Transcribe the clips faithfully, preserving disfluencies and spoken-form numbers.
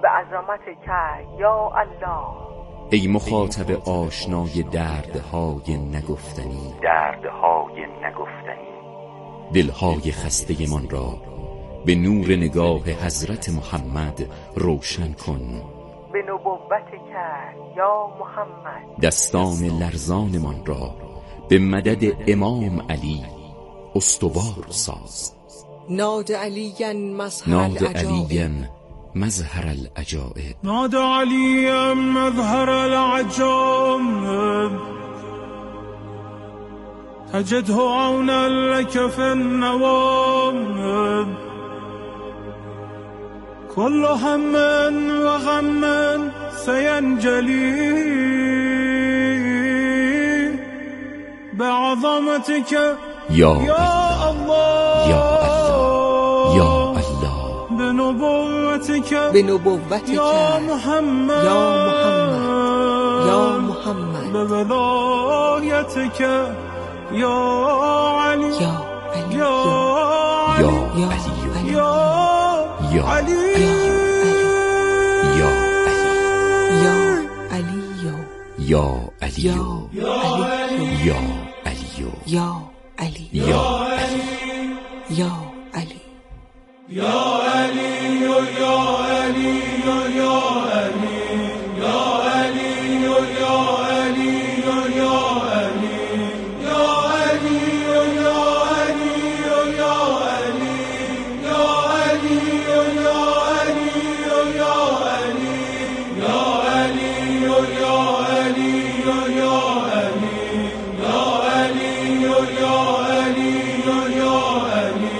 بعظمتك یا الله. ای مخاطب آشنای دردهای نگفتنی، دردهای نگفتنی، دلهای خسته من را به نور نگاه حضرت محمد روشن کن. به نبوتک یا محمد، دستان لرزان من را به مدد امام علی استوار ساز. ناد علیاً مظهر ناد العجائب، علیاً مظهر العجائب، ناد علیاً مظهر العجائب، تجده عونا لك في النوائب، كل هم وغم سينجلي بعظمتك یا يا الله، یا الله، یا الله، بنبوتك به نبوتک یا محمد، یا محمد، یا محمد، بولایتك یا علی، یا علی، یا یا علی، علی، یا یا علی، یا علی، یا علی، یا یا علی، یا علی، یا علی، یا علی، یا علی، یا یا علی. یا علی، یا علی، یا علی، یا علی، یا علی، یا علی، یا علی، یا علی، یا علی، یا علی، یا علی، یا علی، یا علی، یا علی، یا علی، یا علی، یا علی، یا علی.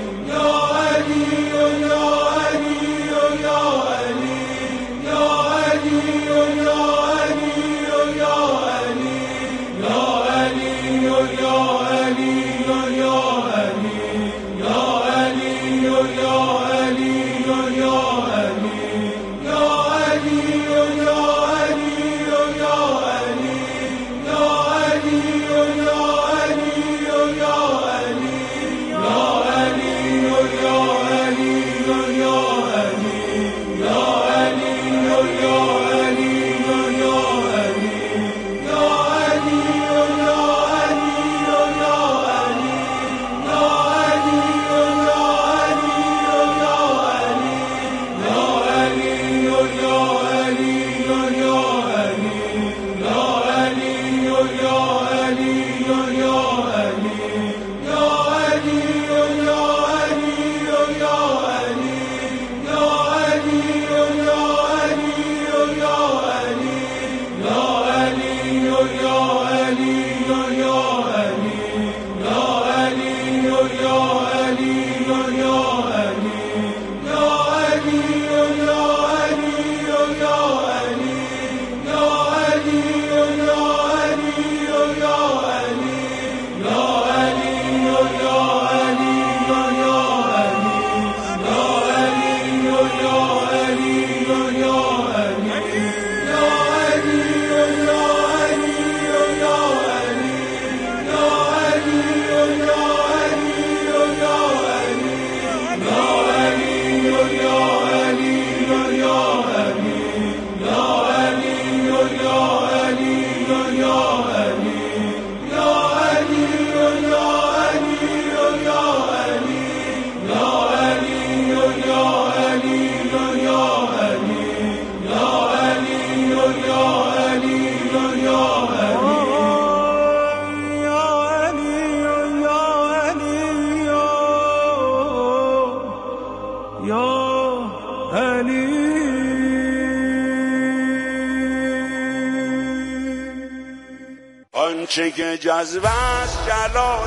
آنچه که جذب است جلال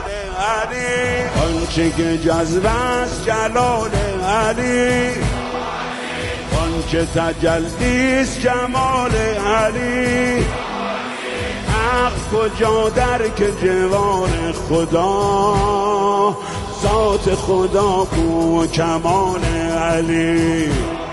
علی، آنچه که جذب است جلال علی، آنچه تجلی است جمال علی. حق کجا در که جوان خدا، ذات خدا کو و کمال علی.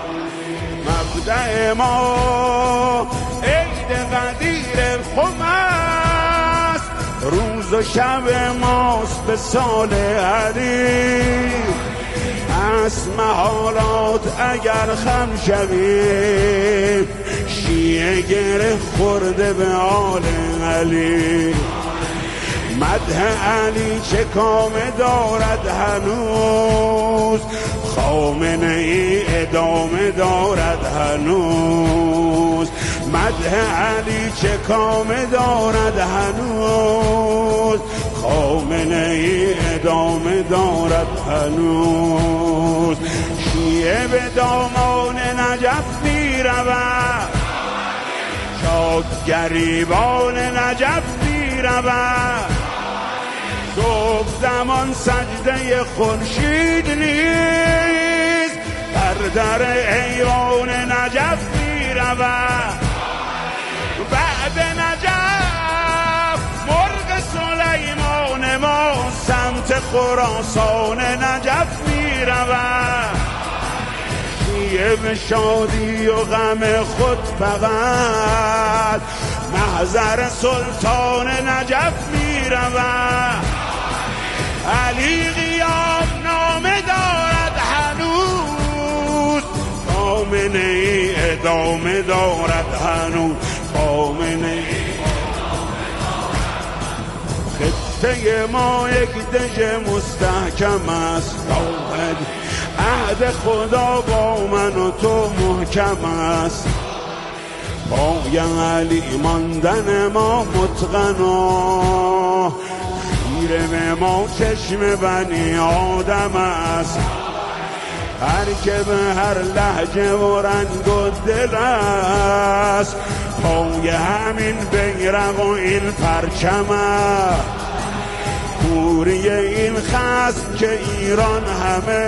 مبدأ ما عید قدیر خم است، روز و شب ماست به سال علی. هست محالات اگر خم شویم، شیعه گره خورده به آل علی. مدح علی چه کام دارد هنوز، خامنه ای ادامه دارد هنوز. مدح علی چه کام دارد هنوز، خامنه ای ادامه دارد هنوز. شیعه به دامان نجف می رود، شاد گریبان نجف می رود. صبح زمان سجده خورشید نیست، بر در ایوان نجف می رود. بعد نجف مرغ سلیمان ما سمت خراسان نجف می رود. شیعه به شادی و غم خود فقط محضر سلطان نجف می رود. علی قیام نامه دارد هنوز، خامنه ای ادامه دارد هنوز. خامنه ای خطه ما یک دژ مستحکم است، عهد خدا با من و تو محکم است. پای علی ماندن ما متقن و خیره به ما چشم بنی آدم است. هر که به هر لهجه و رنگ و دل است، پای همین بیرق و این پرچم است. کوری این خصم که ایران همه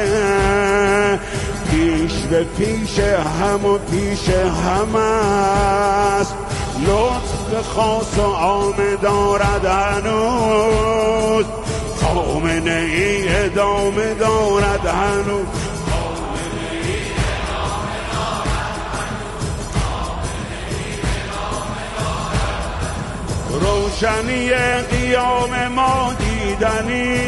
پیش به پیش هم و پیش هم است. لطف خاص و عام دارد هنوز، خامنه ای ادامه دارد هنوز. روشنی قیام ما دیدنی،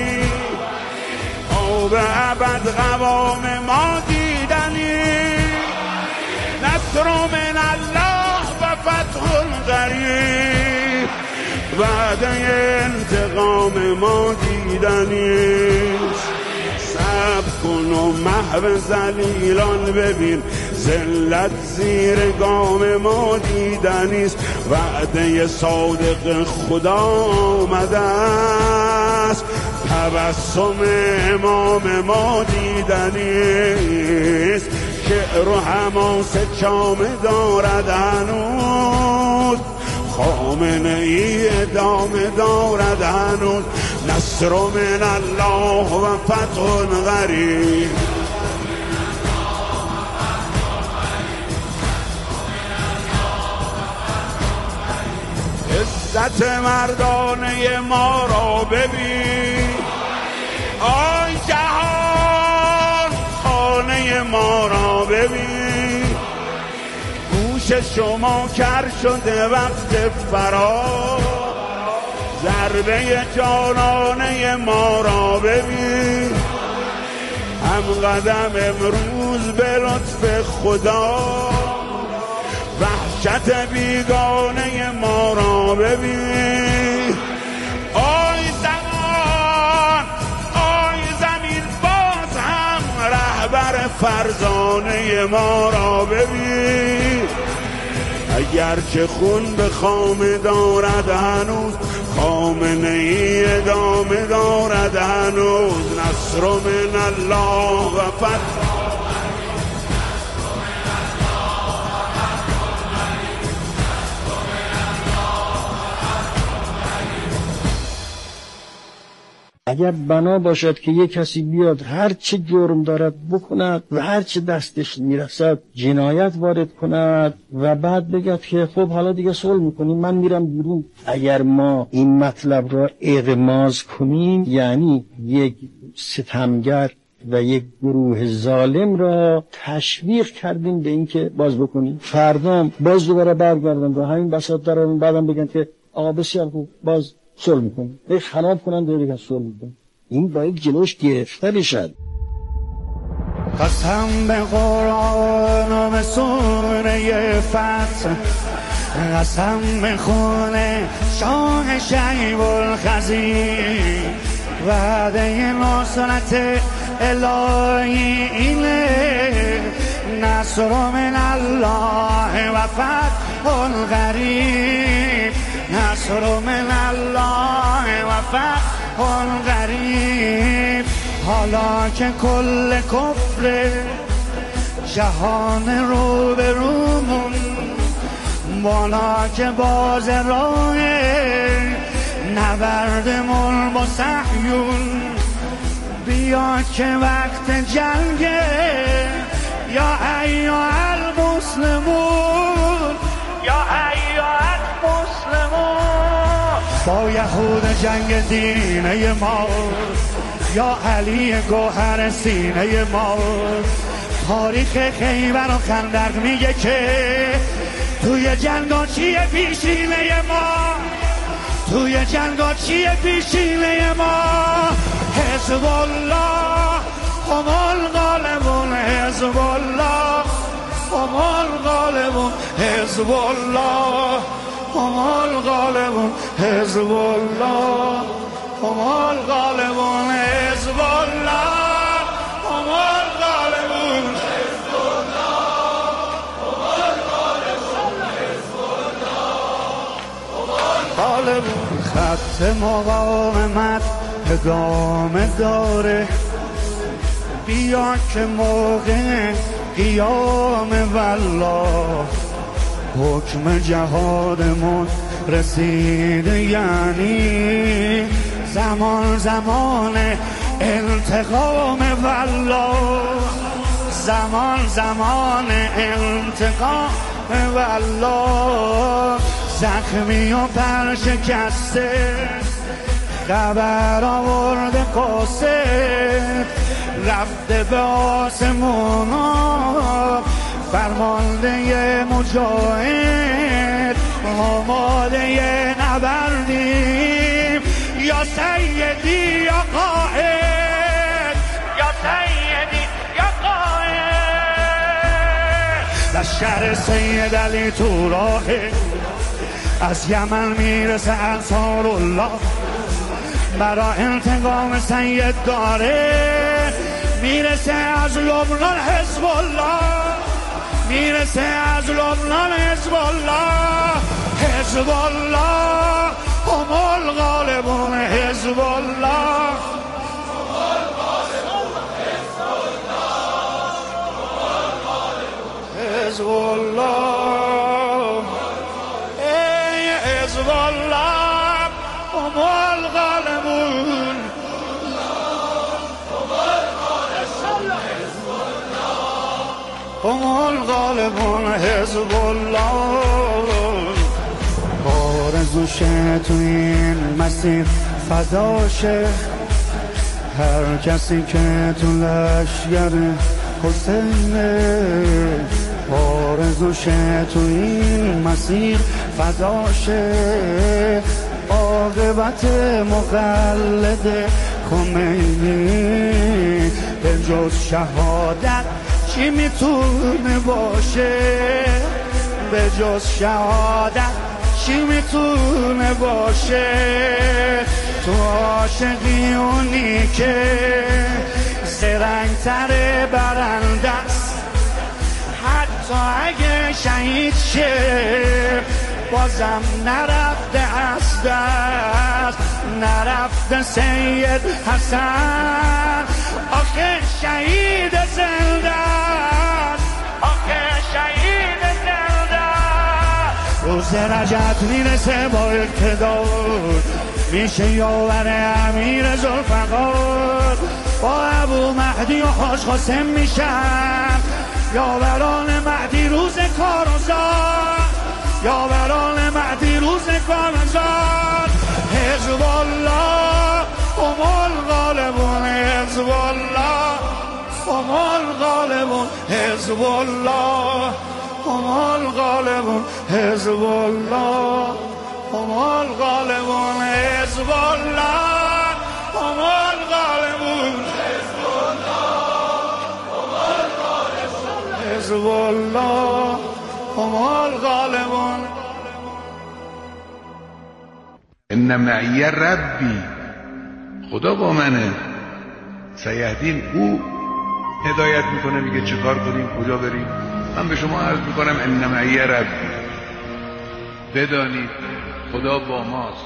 آب ابد قوام ما دیدنی. نصر من الله و فتح قریب، وعده انتقام ما دیدنی. صبر کن و محو ذلیلان ببین، ذلت زیر گام ما دیدنیست. وعده صادق خدا آمده است، تبسم امام ما دیدنیست. شعر و حماسه چامه دارد هنوز، خامنه ای ادامه دارد هنوز. نصر من الله و فتح قریب. عزت مردانه ما را ببین، آی جهان خانه ما را ببین. گوش شما کر شده وقت فرار، ضربه جانانه ما را ببین. هم قدم امروز به لطف خدا، وحشت بیگانه ما را ببین. آی زمان آی زمین باز هم رهبر فرزانه ما را ببین. اگرچه خون به خامه دارد هنوز، خامنه ای ادامه دارد هنوز. نصر من الله و فتح. اگر بنا باشد که یک کسی بیاد هر چه جرم دارد بکند و هر چه دستش میرسد جنایت وارد کند و بعد بگد که خب حالا دیگه صلح میکنیم من میرم بیرون، اگر ما این مطلب را اغماض کنیم یعنی یک ستمگر و یک گروه ظالم را تشویق کردیم به این که باز بکنیم، فردا باز دوباره برگردن و همین بساط دارن بعدم بگن که آقا بسیار خوب باز صلح میکنیم، یک خراب کنن دیگه صلح میکنن. این باید جلوش گرفته بشد. قسم به قرآن و به سوره فتح، قسم به خون شاه شیب الخزیر، وعده نصرت الهی اینه، نصر من الله و فتح قریب، نصر من الله و فتح قریب. حالا که کل کفر جهان رو به رومون، بالا که باز راه نبردمون با صهیون، بیا که وقت جنگه یا ایها المسلمون، یا ایها المسلمون. با یهود جنگ دینه ما، یا علی گوهر سینه ما. تاریخ خیبر و خندق میگه که توی جنگا چیه پیشینه ما، توی جنگا چیه پیشینه ما. حزب الله هم الغالبون، حزب الله هم الغالبون، حزب الله هم الغالبون، حزب الله هم الغالبون، حزب الله هم الغالبون، حزب الله هم الغالبون، حزب الله هم الغالبون. خط مقاومت ادامه داره، بیا که موقع قیام والله حکم جهادمون رسیده، یعنی زمان زمان انتقام والله، زمان زمان انتقام والله. زخمی و پرشکسته خبر آورده قاصد، رفته به آسمونا فرمانده مجاهد، آماده نبردیم یا سیدی یا قائد، یا سیدی یا قائد. لشکر سید علی تو راهه، از یمن میرسه انصار الله، برا انتقام سید داره، میرسه از لبنان حزب الله، میرسه از لبنان حزب الله، حزب الله هم الغالبون، حزب الله هم الغالبون، حزب الله حزب الله، ای حزب الله هم الغالبون، هم الغالبون، حزب الله. آرزوشه تو این مسیر فداشه، هر کسی که تو لشگر حسینه، آرزوشه تو این مسیر فداشه، عاقبت مقلد خمینی به جز شهادت چی میتونه باشه، به جز شهادت چی میتونه باشه. تو عاشقی اونی که زرنگ تر برنده است، حتی اگه شهید شه بازم نرفته از دست، نرفته سید حسن، آخه شهید زنده است، آخه شهید زنده است. روز رجب میرسه با اقتدار، میشه یاور امیر ذوالفقار، با ابو مهدی و حاج قاسم میشن یاوران مهدی روز کارزار، یاوران مهدی روز کارزار. حزب الله هم الغالبون، حزب الله هم الغالبون، حزب الله هم الغالبون، حزب الله هم الغالبون، حزب الله هم الغالبون، حزب الله هم حزب الله هم الغالبون. ان معی ربی، خدا با منه. سیهدین، او هدایت میکنه، میگه چه کار کنیم، کجا بریم. من به شما عرض میکنم ان معی ربی، بدانید خدا با ماست.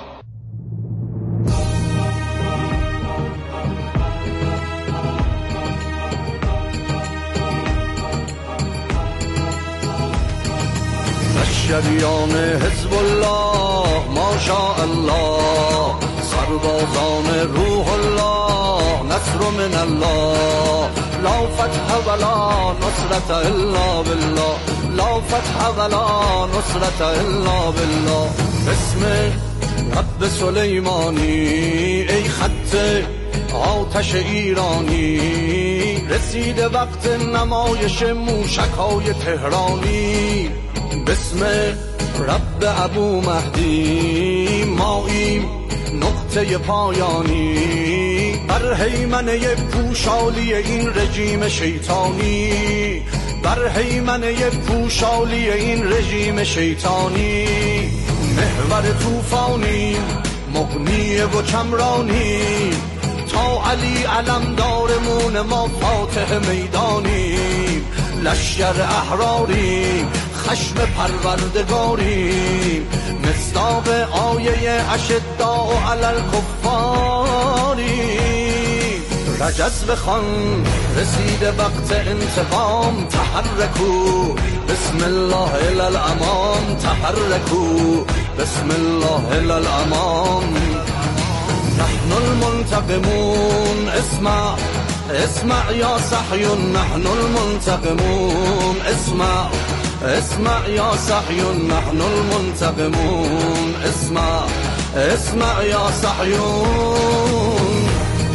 شریان حزب الله ماشاء الله، سربازان روح الله نصر من الله، لا فتح ولا نصرت الا بالله، لا فتح ولا نصرت الا بالله. اسم رب سلیمانی ای خط آتش ایرانی، رسیده وقت نمایش موشک‌های تهرانی. بسم رب ابو مهدی ماییم نقطه پایانی، بر هیمنه پوشالی این رژیم شیطانی، بر هیمنه پوشالی این رژیم شیطانی. محور طوفانی مغنی و کمرانی، تا علی علمدارمون ما فاتح میدانی. لشکر احراری خشم پروردگاری، مصداق آیه اشداء علی الکفاری. رجز بخوان رسید وقت انتقام، تحرکو بسم الله الی الامام، تحرکو بسم الله الی الامام. نحن المنتقمون اسمع اسمع یا صحیون، نحن المنتقمون اسمع اسمع یا صحیون، نحن المنتقمون اسمع اسمع یا صحیون.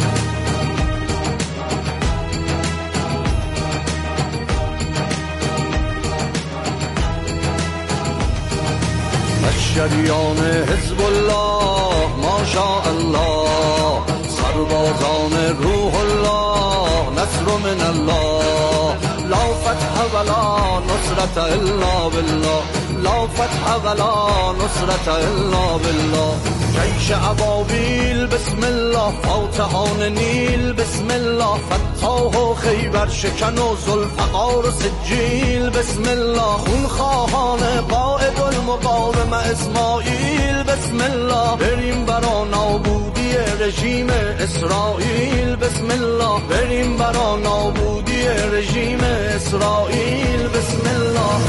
شریان حزب الله ماشاء الله، سربازان روح الله نصر من الله، لا فتح ولا نصرت الا بالله، لا فتح ولا نصرت الا بالله. جیش ابابیل بسم الله، فاتحان نیل بسم الله، فتاح و خیبر شکن و ذوالفقار و سجیل بسم الله، خونخواهان قائد المقاومه اسماعیل بسم الله. بریم برا نابودی رژیم اسرائیل بسم الله، بریم برا نابودی رژیم اسرائیل بسم الله.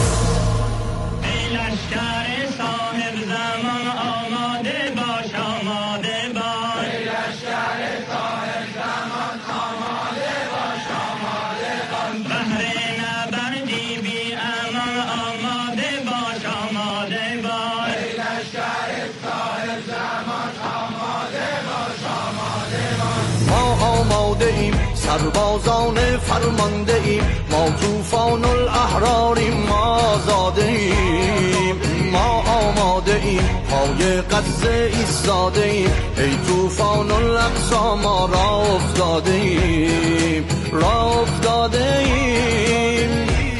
ای لشکر صاحب زمان آماده باش، آماده باش. ای لشکر صاحب زمان آماده باش، آماده باش. بهر نبردی بی امان آماده باش، آماده باش. ای لشکر صاحب زمان آماده باش، آماده باش. ما آماده ایم سربازان فرمانده ایم، ما طوفان الاحراریم، ما آزاده ایم، ما آماده ایم پای غزه ایستاده ایم، ای طوفان الاقصی ما را افتاده ایم، را افتاده ایم.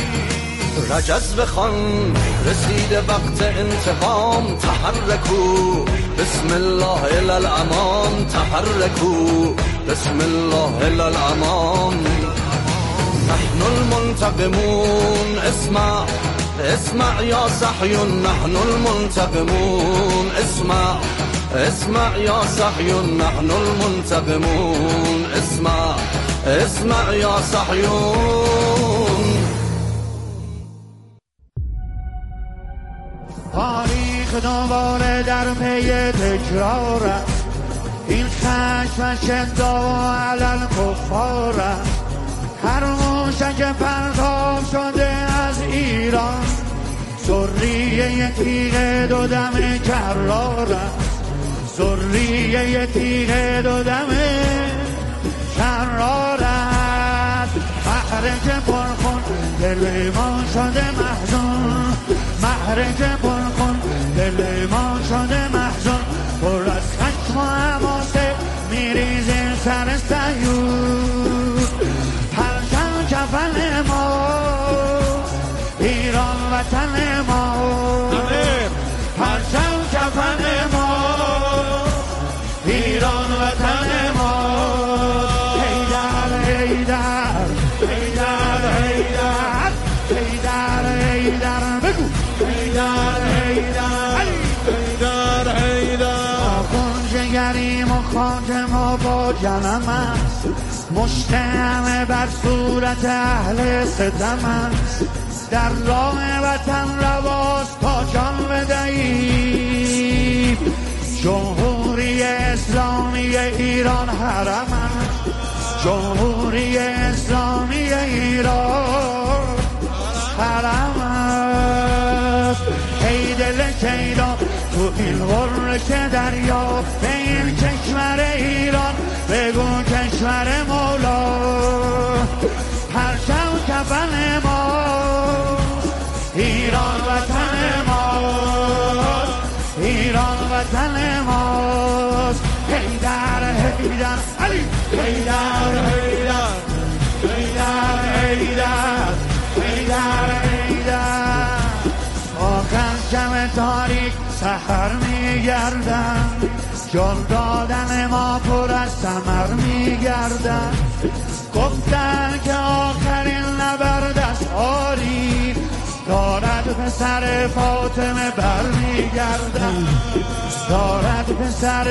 رجز بخوان رسیده وقت انتقام، تحرکو بسم الله الی الامام، تحرکو بسم الله الی الامام. نحن المنتقمون اسمع اسمع یا صحیون، نحن المنتقمون اسمع اسمع یا صحیون، نحن المنتقمون اسمع اسمع یا صحیون. تاریخ دوباره در پی تکرارم، این خشم شدا و علل کفارم. هر موشک پرتاب شده از ایران، ذریه تیغ دو دم کرارم، ذریه تیغ دو دم کرارم. محرک پرخون دل ما شده محزون، محرک پرخون دل ما شده محزون. پر از خشم و حماسه میریزیم سر صهیون، پرچم کفن ما ما با جنم است، مشت همه بر صورت اهل ستم است. در راه وطن رواست تا جان بدهیم، جمهوری اسلامی ایران حرم است، جمهوری اسلامی ایران حرم است. ای دل کیدا تو این غره که دریا، به این کشور ایران بگو کشور مولا. پرچم کفن ما ایران وطن ماست، ایران وطن ماست. حیدر حیدر علی، حیدر حیدر حیدر حیدر حیدر حیدر. آخر شب تاریک سحر میگردن، جان دادن ما پر از ثمر میگردن. گفتن که آخرین نبرد از آری، دارد پسر فاطمه بر میگردن، دارد پسر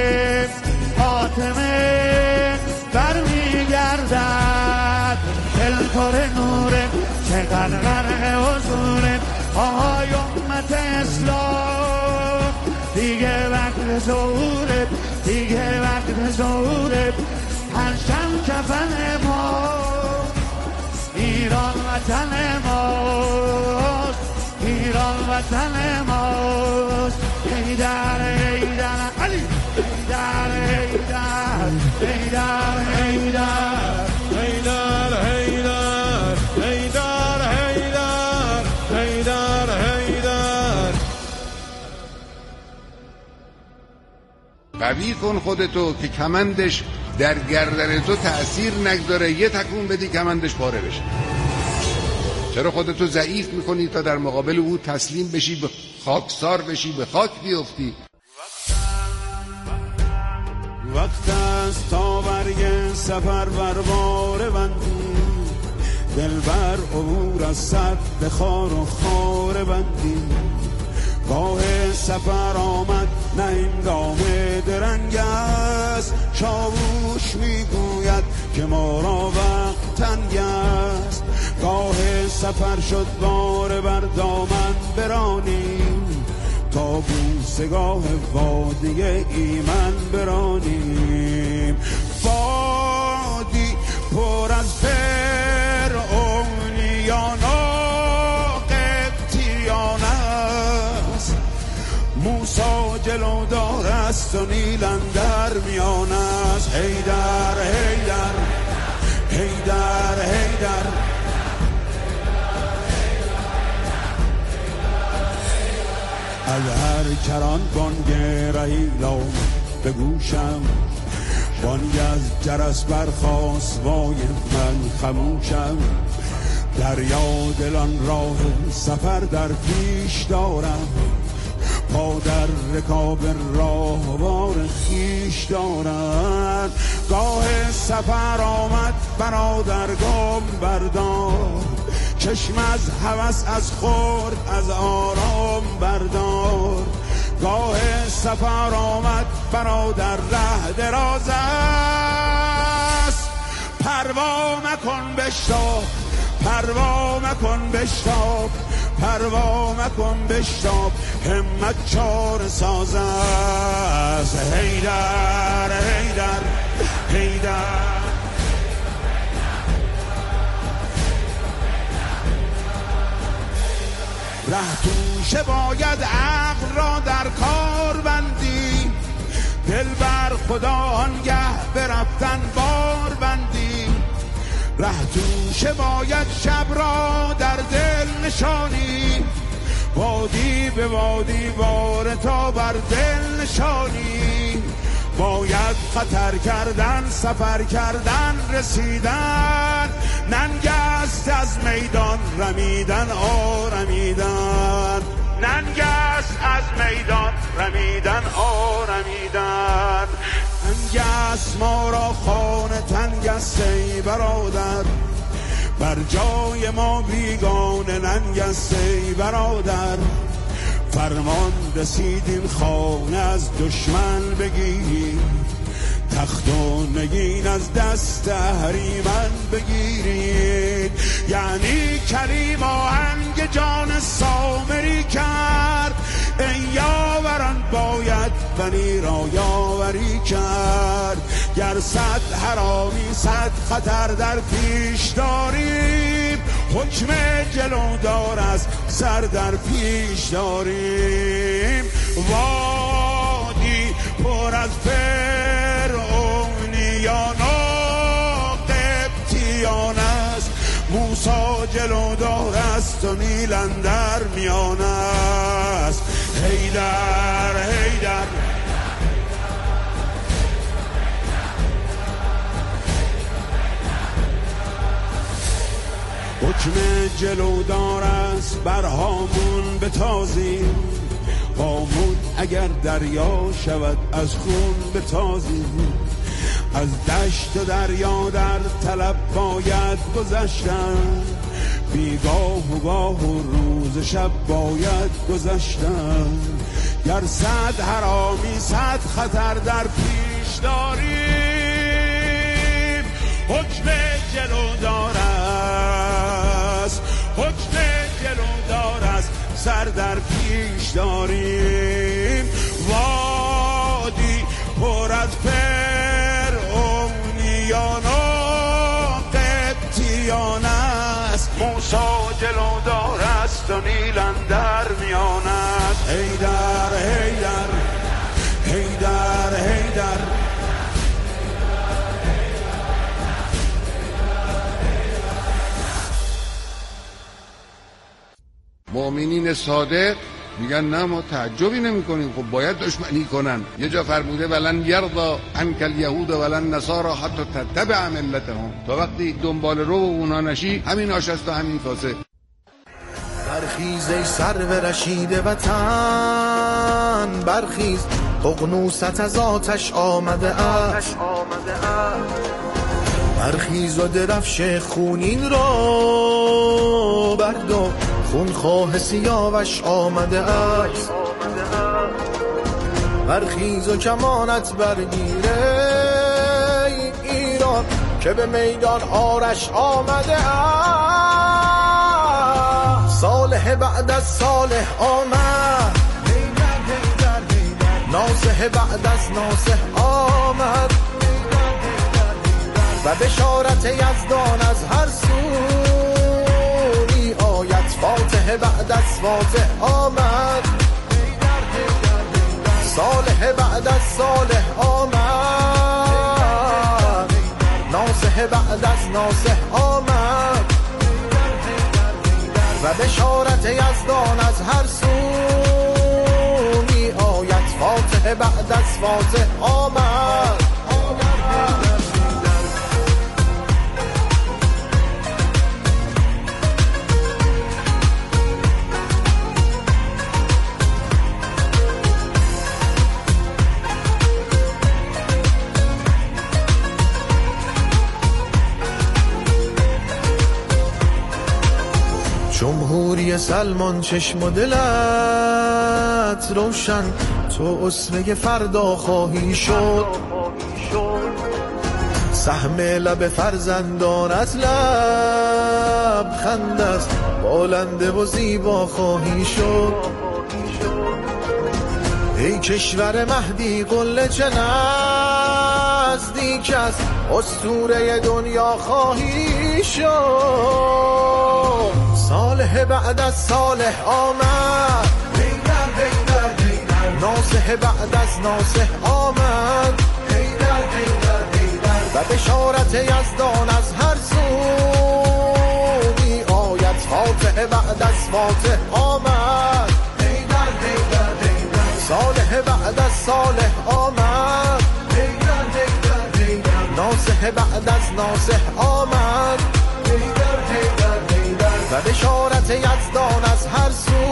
فاطمه بر میگردد. دلتر نوره چقدر غرق حضوره، آهای امت اسلام دیگه وقت ظهوره، دیگه وقت ظهوره. پرچم کفن ما ایران وطن ماست، ایران وطن ماست. حیدر حیدر علی، حیدر حیدر حیدر حیدر حیدر حیدر حیدر حیدر حیدر. قوی کن خودتو که کمندش در گردن تو تأثیر نگذاره، یه تکون بدی کمندش پاره بشه. چرا خودتو ضعیف میکنی تا در مقابل او تسلیم بشی، به خاکسار بشی، به خاک بیفتی؟ وقت است تا برگ سفر بر بار بندی، دل بر عبور از سر به خار و خار بندی. گاه سفر آمد نه هنگام درنگ است، چاووش میگوید که ما را وقت تنگ است. گاه سفر شد بار بر دامن برانیم، تا بوسگاه وادی ایمن برانیم. وادی پر از فرعونیان و قبطیان است، موسی جلو دار است و نیل اندر میان است. حیدر حیدر حیدر حیدر از هر کران بانگ رهیلا به گوشم، بانگ از جرس برخاست وای من خموشم. دریا دلان راه سفر در پیش دارم، پا در رکاب راهوار خیش دارم. گاه سفر آمد برادر گام بردار، چشم از هوس از خورد از آرام بردار. گاه سفر آمد برادر ره دراز است، پروا مکن بشتاب، پروا مکن بشتاب، پروا مکن بشتاب، همت چار ساز است. حیدر حیدر حیدر ره توشه باید عقل را در کار بندی، دل بر خدا آنگه برفتن بار بندی. ره توشه باید شب را در دل نشانی، وادی به وادی بار تا بر دل نشانی. باید خطر کردن، سفر کردن، رسیدن، ننگ است از میدان رمیدن آرمیدن. ننگ است از میدان رمیدن آرمیدن. ننگ است ما را خانه تنگ است ای برادر، بر جای ما بیگانه ننگ است ای برادر. فرمان رسیدیم خانه از دشمن بگیریم، تخت و نگین از دست اهریمن بگیرید. یعنی کریم آهنگ جان سامری کرد، ای یاوران باید بنی را یاوری کرد. گر صد حرامی صد خطر در پیش داریم، حکم جلودار از سر در پیش داریم. وادی پر از فرعونیان و قبطیان است، موسی جلودار است و نیل اندر میان است. حیدر حیدر حکم جلودار است بر هامون بتازیم، هامون اگر دریا شود از خون بتازیم. از دشت و دریا در طلب باید گذشتن، بیگاه و گاه و روز شب باید گذشتن. گر صد حرامی صد خطر در پیش داریم، حکم جلودار است، حکم جلودار است، سر در پیش داریم. وادی پر از فرعونیان و قبطیان است، موسی جلودار است و نیل اندر میان است. حیدر حیدر حیدر حیدر مؤمنین صادق میگن نه ما تعجبی نمی کنیم، خب باید دشمنی کنن. یه جا فرموده ولن یرضا عنک الیهود ولن نصارا حتی تتبع ملتهم، تا وقتی دنبال رو اونا نشی همین آش است و همین کاسه. برخیز ای سرو رشید وطن، برخیز ققنوست از آتش آمده است. برخیز و درفش خونین را بردار، خونخواه سیاوش آمده است. برخیز و کمانت برگیره ای ایران، که به میدان آرش آمده است. صالح بعد از صالح آمد، ناصح بعد از ناصح آمد، و بشارت یزدان از هر سو می آید. فاتح بعد از فاتح آمد، صالح بعد از صالح آمد، ناصح بعد از ناصح آمد، و بشارت یزدان از هر سو می آید. فاتح بعد از فاتح آمد. جمهوری سلمان چشم و دلت روشن، تو اسوه فردا خواهی شد. سهم لب فرزندانت لب خند است، بالنده و زیبا خواهی شد. ای کشور مهدی قله چه نزدیک است، اسطوره دنیا خواهی شد. صالح بعد از صالح آمد، ناصح بعد از ناصح آمد، و بشارت یزدان از هر سو می آید. فاتح بعد از فاتح آمد، صالح بعد از صالح آمد، ناصح بعد از ناصح آمد، و بشارت یزدان از هر سو